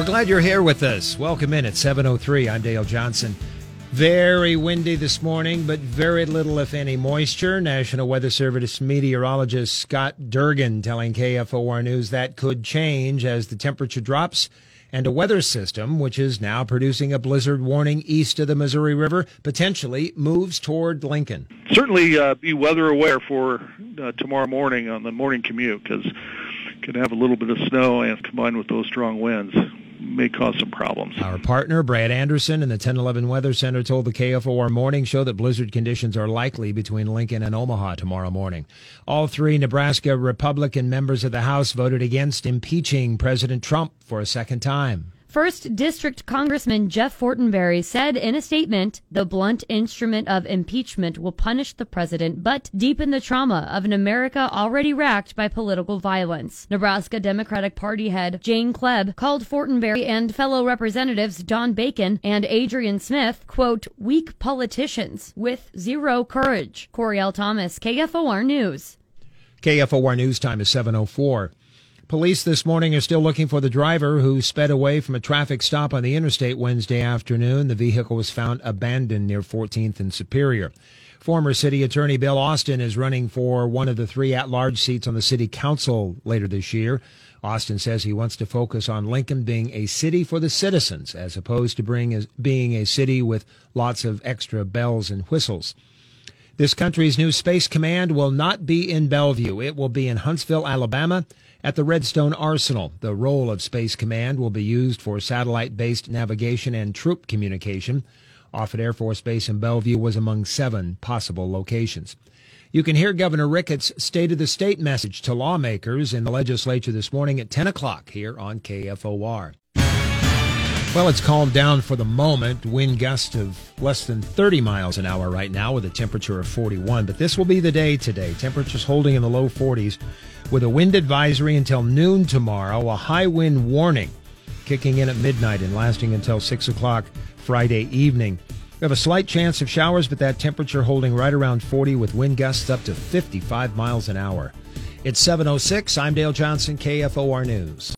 We're glad you're here with us. Welcome in at 7:03. I'm Dale Johnson. Very windy this morning, but very little, if any, moisture. National Weather Service meteorologist Scott Durgan telling KFOR News that could change as the temperature drops and a weather system, which is now producing a blizzard warning east of the Missouri River, potentially moves toward Lincoln. Certainly be weather aware for tomorrow morning on the morning commute, because could have a little bit of snow and combined with those strong winds may cause some problems. Our partner, Brad Anderson, in the 1011 Weather Center told the KFOR Morning Show that blizzard conditions are likely between Lincoln and Omaha tomorrow morning. All three Nebraska Republican members of the House voted against impeaching President Trump for a second time. First District Congressman Jeff Fortenberry said in a statement, the blunt instrument of impeachment will punish the president, but deepen the trauma of an America already racked by political violence. Nebraska Democratic Party head Jane Klebb called Fortenberry and fellow representatives Don Bacon and Adrian Smith, quote, weak politicians with zero courage. Coriel Thomas, KFOR News. KFOR News time is 7:04. Police this morning are still looking for the driver who sped away from a traffic stop on the interstate Wednesday afternoon. The vehicle was found abandoned near 14th and Superior. Former City Attorney Bill Austin is running for one of the three at-large seats on the City Council later this year. Austin says he wants to focus on Lincoln being a city for the citizens as opposed to being a city with lots of extra bells and whistles. This country's new Space Command will not be in Bellevue. It will be in Huntsville, Alabama, at the Redstone Arsenal. The role of Space Command will be used for satellite-based navigation and troop communication. Offutt Air Force Base in Bellevue was among 7 possible locations. You can hear Governor Ricketts' State of the State message to lawmakers in the legislature this morning at 10 o'clock here on KFOR. Well, it's calmed down for the moment. Wind gusts of less than 30 miles an hour right now with a temperature of 41. But this will be the day today. Temperatures holding in the low 40s with a wind advisory until noon tomorrow. A high wind warning kicking in at midnight and lasting until 6 o'clock Friday evening. We have a slight chance of showers, but that temperature holding right around 40 with wind gusts up to 55 miles an hour. It's 7:06. I'm Dale Johnson, KFOR News.